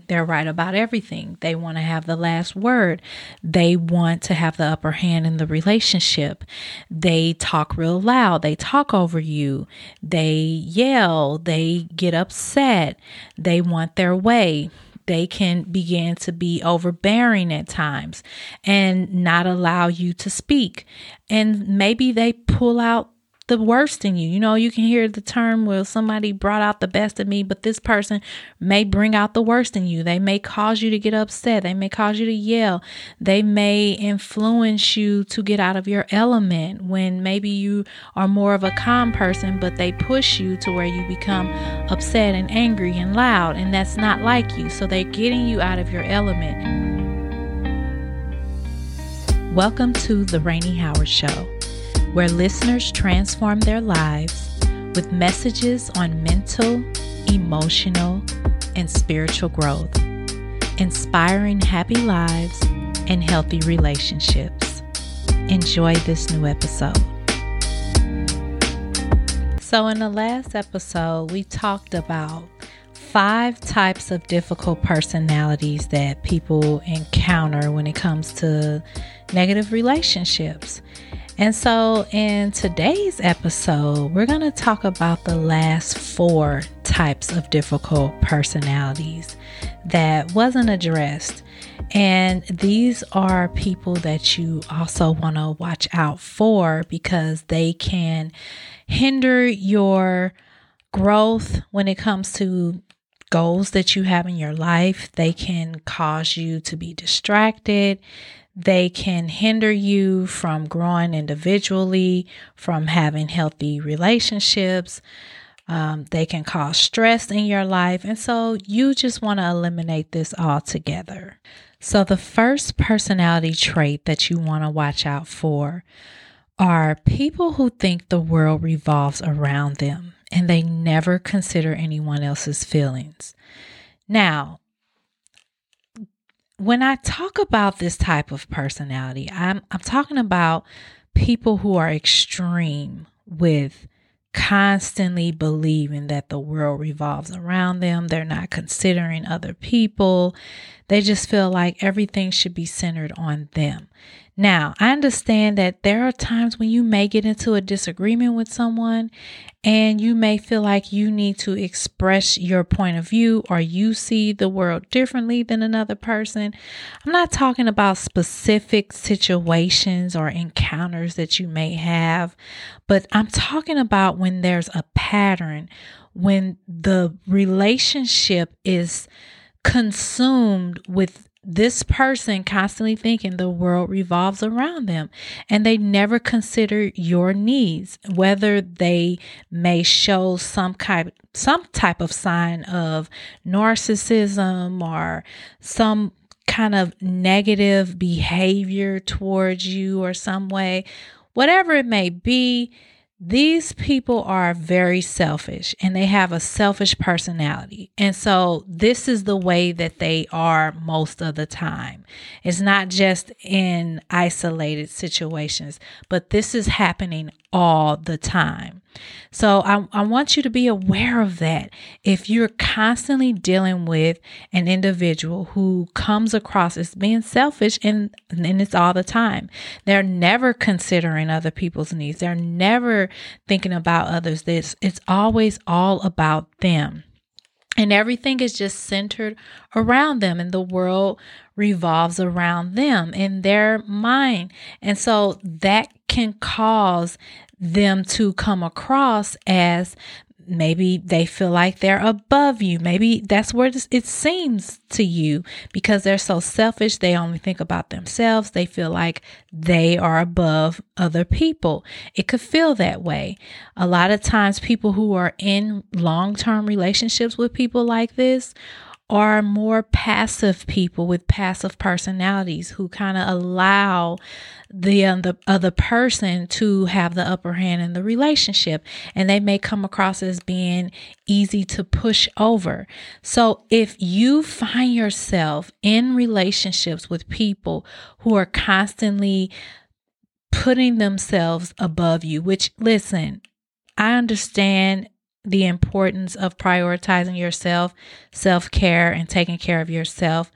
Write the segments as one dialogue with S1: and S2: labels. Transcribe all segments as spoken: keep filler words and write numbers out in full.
S1: think they're right about everything. They want to have the last word. They want to have the upper hand in the relationship. They talk real loud. They talk over you. They yell. They get upset. They want their way. They can begin to be overbearing at times and not allow you to speak. And maybe they pull out the worst in you. You know, you can hear the term, well, somebody brought out the best in me, but this person may bring out the worst in you. They may cause you to get upset. They may cause you to yell. They may influence you to get out of your element when maybe you are more of a calm person, but they push you to where you become upset and angry and loud, and that's not like you. So they're getting you out of your element. Welcome to The Rainy Howard Show, where listeners transform their lives with messages on mental, emotional, and spiritual growth, inspiring happy lives and healthy relationships. Enjoy this new episode. So in the last episode, we talked about five types of difficult personalities that people encounter when it comes to negative relationships. And so in today's episode, we're going to talk about the last four types of difficult personalities that wasn't addressed. And these are people that you also want to watch out for because they can hinder your growth when it comes to goals that you have in your life. They can cause you to be distracted. They can hinder you from growing individually, from having healthy relationships. Um, they can cause stress in your life. And so you just want to eliminate this altogether. So the first personality trait that you want to watch out for are people who think the world revolves around them and they never consider anyone else's feelings. Now, when I talk about this type of personality, I'm I'm talking about people who are extreme with constantly believing that the world revolves around them. They're not considering other people. They just feel like everything should be centered on them. Now, I understand that there are times when you may get into a disagreement with someone and you may feel like you need to express your point of view or you see the world differently than another person. I'm not talking about specific situations or encounters that you may have, but I'm talking about when there's a pattern, when the relationship is consumed with this person constantly thinking the world revolves around them and they never consider your needs, whether they may show some kind, some type of sign of narcissism or some kind of negative behavior towards you or some way, whatever it may be. These people are very selfish and they have a selfish personality. And so this is the way that they are most of the time. It's not just in isolated situations, but this is happening all the time. So I, I want you to be aware of that. If you're constantly dealing with an individual who comes across as being selfish and, and it's all the time, they're never considering other people's needs. They're never thinking about others. This it's always all about them. And everything is just centered around them and the world revolves around them in their mind. And so that can cause them to come across as maybe they feel like they're above you. Maybe that's where it seems to you because they're so selfish. They only think about themselves. They feel like they are above other people. It could feel that way. A lot of times people who are in long-term relationships with people like this are more passive people with passive personalities who kind of allow the, um, the other person to have the upper hand in the relationship. And they may come across as being easy to push over. So if you find yourself in relationships with people who are constantly putting themselves above you, which, listen, I understand the importance of prioritizing yourself, self-care, and taking care of yourself.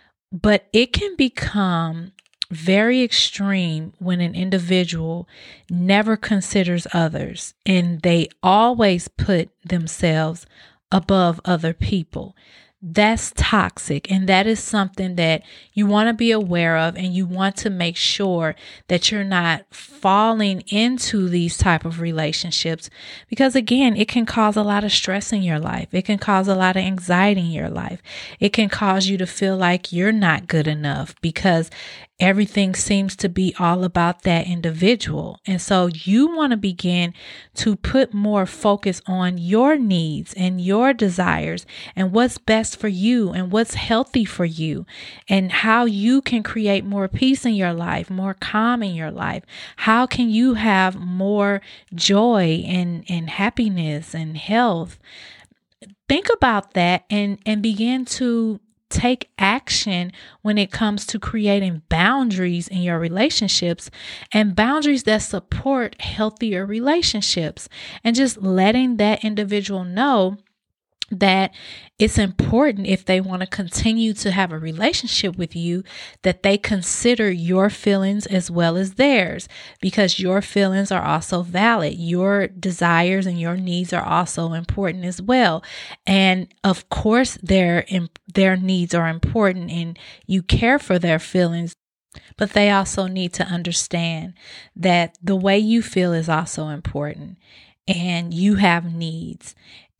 S1: But it can become very extreme when an individual never considers others and they always put themselves above other people. That's toxic, and that is something that you want to be aware of, and you want to make sure that you're not falling into these type of relationships, because again, it can cause a lot of stress in your life. It can cause a lot of anxiety in your life. It can cause you to feel like you're not good enough because everything seems to be all about that individual. And so you want to begin to put more focus on your needs and your desires and what's best for you and what's healthy for you and how you can create more peace in your life, more calm in your life. How can you have more joy and, and happiness and health? Think about that and, and begin to take action when it comes to creating boundaries in your relationships, and boundaries that support healthier relationships, and just letting that individual know that it's important, if they want to continue to have a relationship with you, that they consider your feelings as well as theirs, because your feelings are also valid. Your desires and your needs are also important as well. And of course, their, their needs are important and you care for their feelings, but they also need to understand that the way you feel is also important, and you have needs,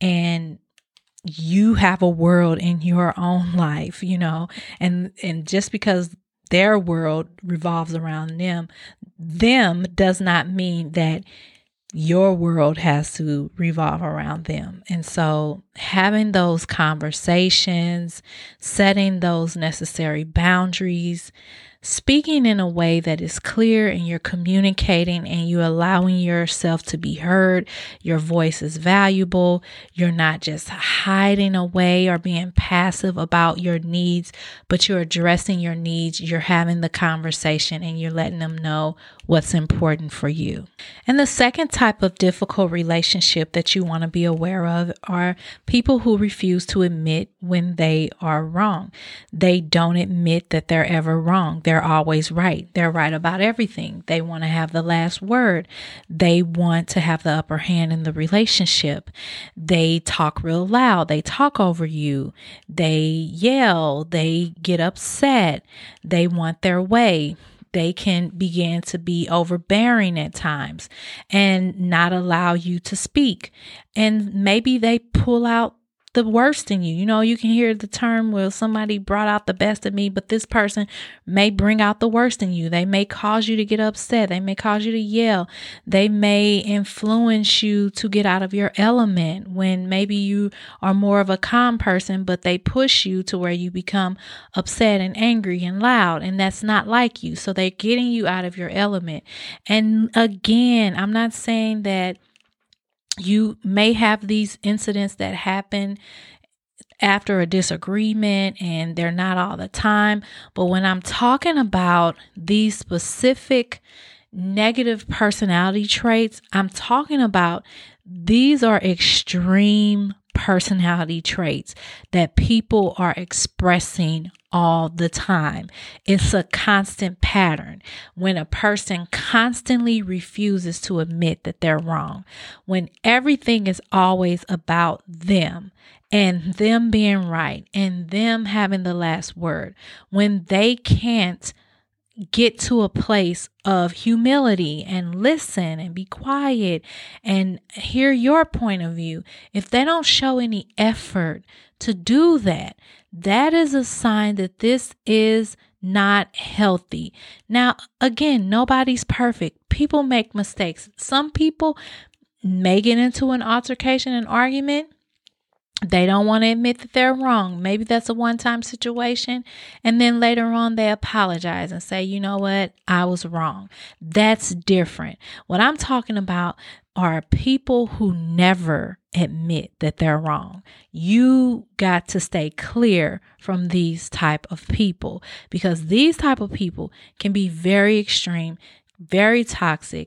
S1: and you have a world in your own life, you know, and, and just because their world revolves around them, them does not mean that your world has to revolve around them. And so having those conversations, setting those necessary boundaries, speaking in a way that is clear, and you're communicating and you allowing yourself to be heard. Your voice is valuable. You're not just hiding away or being passive about your needs, but you're addressing your needs. You're having the conversation and you're letting them know what's important for you. And the second type of difficult relationship that you want to be aware of are people who refuse to admit when they are wrong. They don't admit that they're ever wrong. They're always right. They're right about everything. They want to have the last word. They want to have the upper hand in the relationship. They talk real loud. They talk over you. They yell. They get upset. They want their way. They can begin to be overbearing at times and not allow you to speak. And maybe they pull out the worst in you. You know, you can hear the term, well, somebody brought out the best in me, but this person may bring out the worst in you. They may cause you to get upset. They may cause you to yell. They may influence you to get out of your element when maybe you are more of a calm person, but they push you to where you become upset and angry and loud, and that's not like you. So they're getting you out of your element. And again, I'm not saying that you may have these incidents that happen after a disagreement and they're not all the time. But when I'm talking about these specific negative personality traits, I'm talking about these are extreme personality traits that people are expressing all the time. It's a constant pattern. When a person constantly refuses to admit that they're wrong, when everything is always about them and them being right and them having the last word, when they can't get to a place of humility and listen and be quiet and hear your point of view, if they don't show any effort to do that, that is a sign that this is not healthy. Now, again, nobody's perfect. People make mistakes. Some people may get into an altercation, an argument. They don't want to admit that they're wrong. Maybe that's a one-time situation. And then later on, they apologize and say, you know what? I was wrong. That's different. What I'm talking about are people who never admit that they're wrong. You got to stay clear from these type of people, because these type of people can be very extreme, very toxic,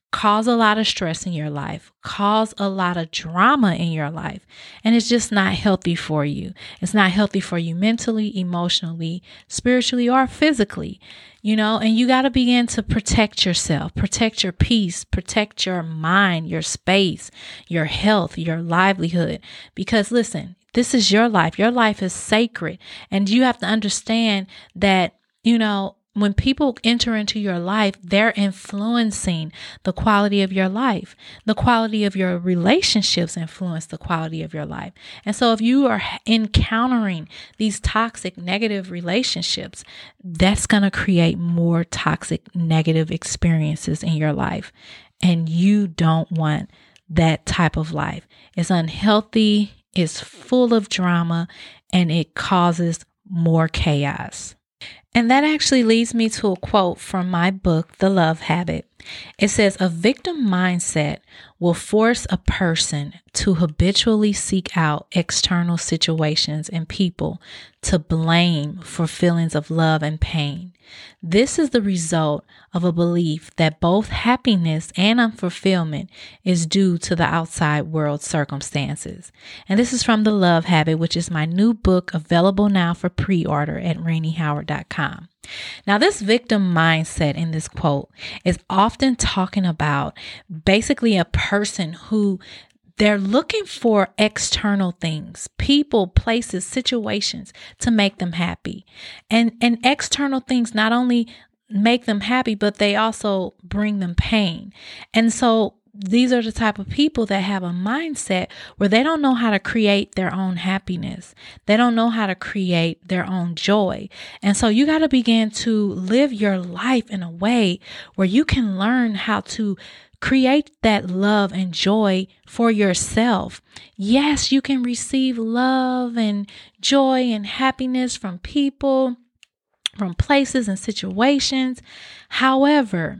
S1: cause a lot of stress in your life, cause a lot of drama in your life. And it's just not healthy for you. It's not healthy for you mentally, emotionally, spiritually, or physically, you know, and you got to begin to protect yourself, protect your peace, protect your mind, your space, your health, your livelihood. Because listen, this is your life. Your life is sacred. And you have to understand that, you know, when people enter into your life, they're influencing the quality of your life. The quality of your relationships influence the quality of your life. And so if you are encountering these toxic, negative relationships, that's going to create more toxic, negative experiences in your life. And you don't want that type of life. It's unhealthy, it's full of drama, and it causes more chaos. And that actually leads me to a quote from my book, The Love Habit. It says, a victim mindset will force a person to habitually seek out external situations and people to blame for feelings of love and pain. This is the result of a belief that both happiness and unfulfillment is due to the outside world circumstances. And this is from The Love Habit, which is my new book available now for pre-order at rainey howard dot com. Now, this victim mindset in this quote is often talking about basically a person who they're looking for external things, people, places, situations to make them happy. And, and external things not only make them happy, but they also bring them pain. And so these are the type of people that have a mindset where they don't know how to create their own happiness. They don't know how to create their own joy. And so you got to begin to live your life in a way where you can learn how to create that love and joy for yourself. Yes, you can receive love and joy and happiness from people, from places and situations. However,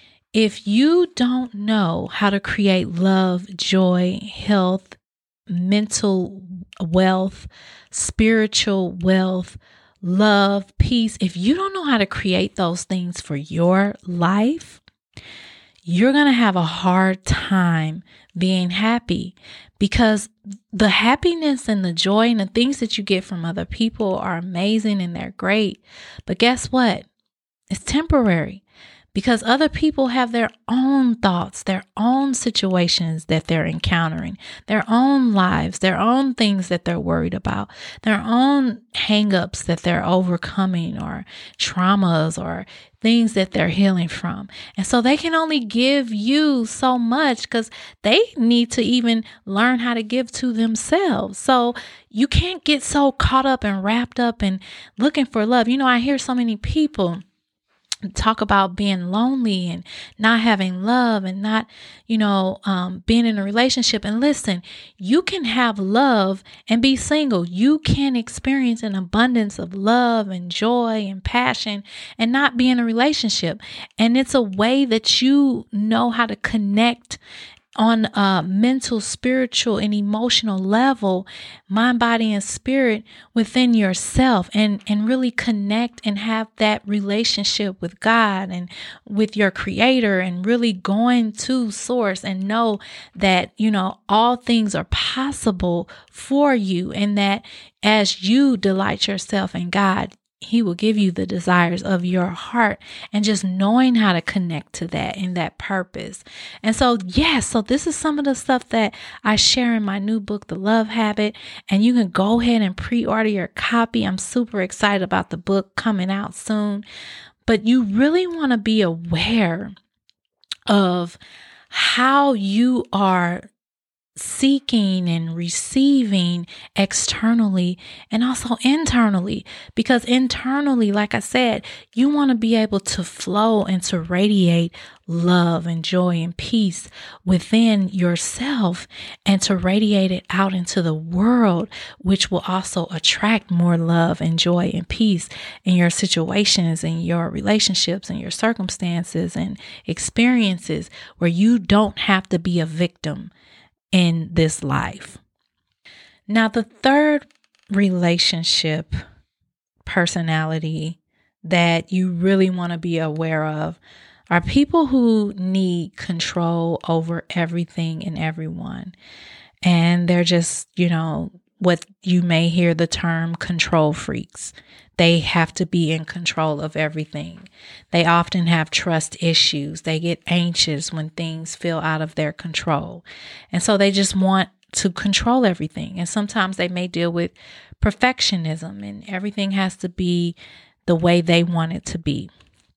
S1: if you don't know how to create love, joy, health, mental wealth, spiritual wealth, love, peace, if you don't know how to create those things for your life, you're going to have a hard time being happy, because the happiness and the joy and the things that you get from other people are amazing and they're great. But guess what? It's temporary. Because other people have their own thoughts, their own situations that they're encountering, their own lives, their own things that they're worried about, their own hangups that they're overcoming, or traumas or things that they're healing from. And so they can only give you so much because they need to even learn how to give to themselves. So you can't get so caught up and wrapped up in looking for love. You know, I hear so many people talk about being lonely and not having love and not, you know, um, being in a relationship. And listen, you can have love and be single. You can experience an abundance of love and joy and passion and not be in a relationship. And it's a way that you know how to connect on a mental, spiritual, and emotional level, mind, body, and spirit within yourself, and, and really connect and have that relationship with God and with your creator, and really going to source and know that, you know, all things are possible for you, and that as you delight yourself in God, He will give you the desires of your heart, and just knowing how to connect to that and that purpose. And so, yes, so this is some of the stuff that I share in my new book, The Love Habit, and you can go ahead and pre-order your copy. I'm super excited about the book coming out soon, but you really want to be aware of how you are seeking and receiving externally and also internally, because internally, like I said, you want to be able to flow and to radiate love and joy and peace within yourself, and to radiate it out into the world, which will also attract more love and joy and peace in your situations and your relationships and your circumstances and experiences, where you don't have to be a victim in this life. Now, the third relationship personality that you really want to be aware of are people who need control over everything and everyone. And they're just, you know, what you may hear the term control freaks. They have to be in control of everything. They often have trust issues. They get anxious when things feel out of their control. And so they just want to control everything. And sometimes they may deal with perfectionism, and everything has to be the way they want it to be.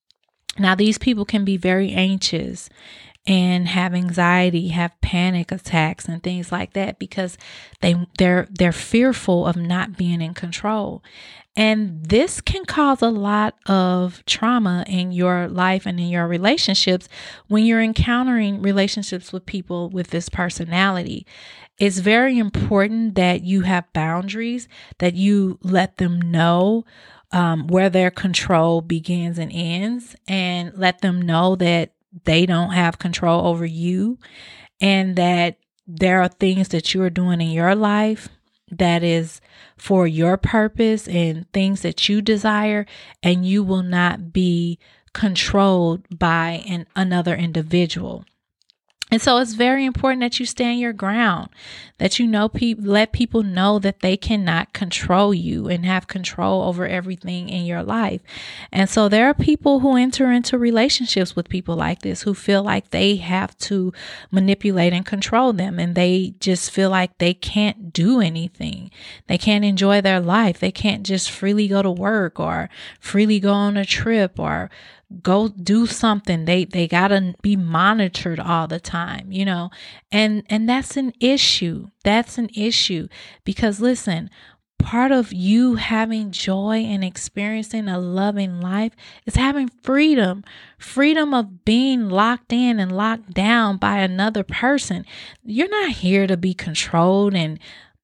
S1: Now, these people can be very anxious and have anxiety, have panic attacks and things like that because they they're they're fearful of not being in control. And this can cause a lot of trauma in your life and in your relationships when you're encountering relationships with people with this personality. It's very important that you have boundaries, that you let them know um, where their control begins and ends, and let them know that they don't have control over you, and that there are things that you are doing in your life that is for your purpose and things that you desire, and you will not be controlled by an, another individual. And so it's very important that you stand your ground, that you know, pe- let people know that they cannot control you and have control over everything in your life. And so there are people who enter into relationships with people like this who feel like they have to manipulate and control them, and they just feel like they can't do anything. They can't enjoy their life. They can't just freely go to work or freely go on a trip or go do something. They they gotta be monitored all the time, you know, and and that's an issue. That's an issue because listen, part of you having joy and experiencing a loving life is having freedom, freedom of being locked in and locked down by another person. You're not here to be controlled and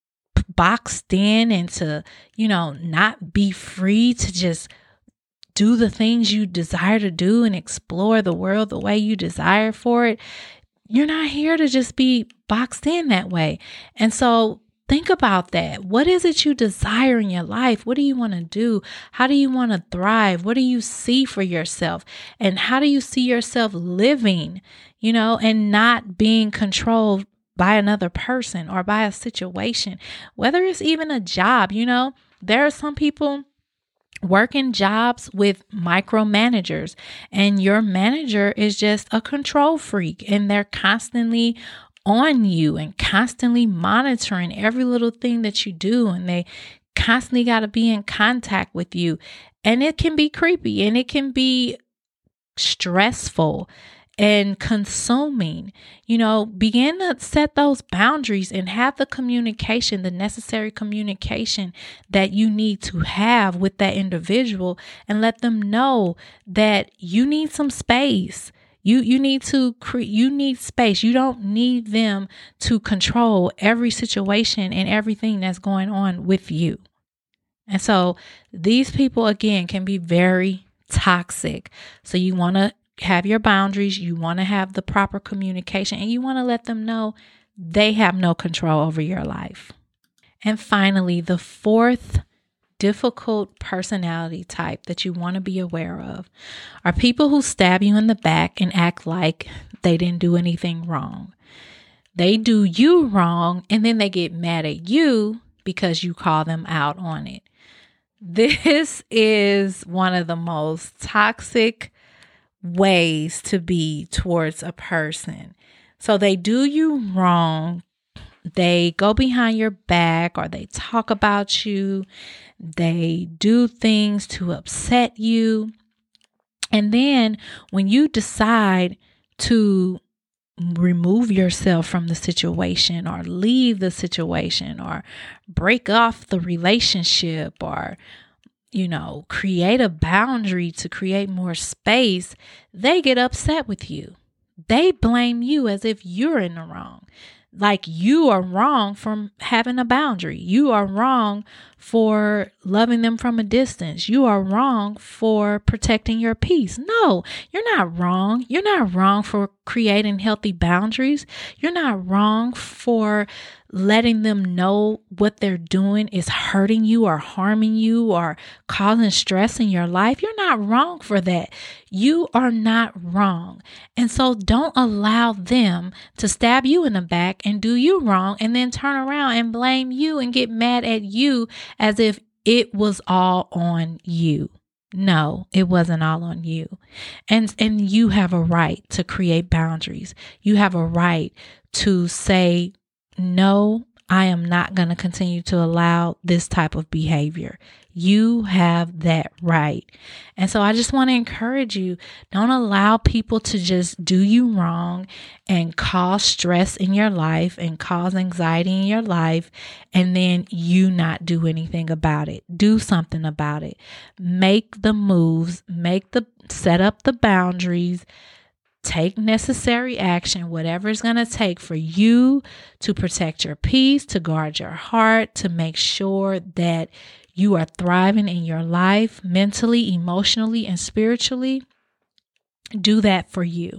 S1: boxed in and to, you know, not be free to just do the things you desire to do and explore the world the way you desire for it. You're not here to just be boxed in that way. And so think about that. What is it you desire in your life? What do you want to do? How do you want to thrive? What do you see for yourself? And how do you see yourself living, you know, and not being controlled by another person or by a situation, whether it's even a job? You know, there are some people working jobs with micromanagers, and your manager is just a control freak, and they're constantly on you and constantly monitoring every little thing that you do, and they constantly got to be in contact with you. And it can be creepy and it can be stressful and consuming. You know, begin to set those boundaries and have the communication, the necessary communication that you need to have with that individual, and let them know that you need some space. You you need to create, you need space. You don't need them to control every situation and everything that's going on with you. And so these people, again, can be very toxic. So you want to have your boundaries. You want to have the proper communication, and you want to let them know they have no control over your life. And finally, the fourth difficult personality type that you want to be aware of are people who stab you in the back and act like they didn't do anything wrong. They do you wrong, and then they get mad at you because you call them out on it. This is one of the most toxic ways to be towards a person. So they do you wrong. They go behind your back, or they talk about you. They do things to upset you. And then when you decide to remove yourself from the situation, or leave the situation, or break off the relationship, or you know, create a boundary to create more space, they get upset with you. They blame you as if you're in the wrong. Like you are wrong from having a boundary. You are wrong for loving them from a distance. You are wrong for protecting your peace. No, you're not wrong. You're not wrong for creating healthy boundaries. You're not wrong for letting them know what they're doing is hurting you or harming you or causing stress in your life. You're not wrong for that. You are not wrong. And so don't allow them to stab you in the back and do you wrong and then turn around and blame you and get mad at you as if it was all on you. No, it wasn't all on you. And and you have a right to create boundaries. You have a right to say, no, I am not going to continue to allow this type of behavior. You have that right. And so I just want to encourage you, don't allow people to just do you wrong and cause stress in your life and cause anxiety in your life, and then you not do anything about it. Do something about it. Make the moves, make the, set up the boundaries, take necessary action, whatever it's going to take for you to protect your peace, to guard your heart, to make sure that you are thriving in your life mentally, emotionally, and spiritually. Do that for you.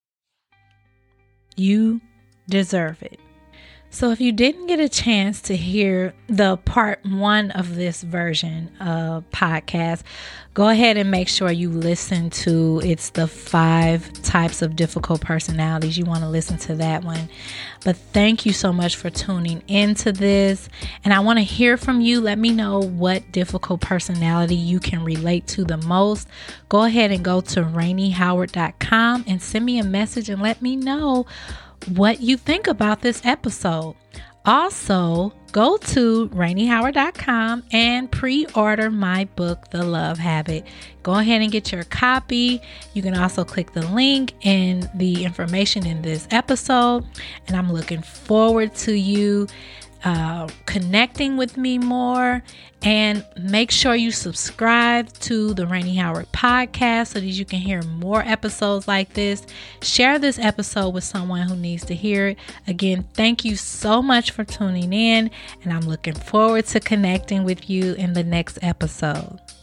S1: You deserve it. So if you didn't get a chance to hear the part one of this version of podcast, go ahead and make sure you listen to, it's the five types of difficult personalities. You want to listen to that one. But thank you so much for tuning into this. And I want to hear from you. Let me know what difficult personality you can relate to the most. Go ahead and go to rainey howard dot com and send me a message and let me know what you think about this episode. Also, go to rainey howard dot com and pre-order my book, The Love Habit. Go ahead and get your copy. You can also click the link in the information in this episode. And I'm looking forward to you uh, connecting with me more. And make sure you subscribe to the Rainey Howard podcast so that you can hear more episodes like this. Share this episode with someone who needs to hear it. Again, thank you so much for tuning in, and I'm looking forward to connecting with you in the next episode.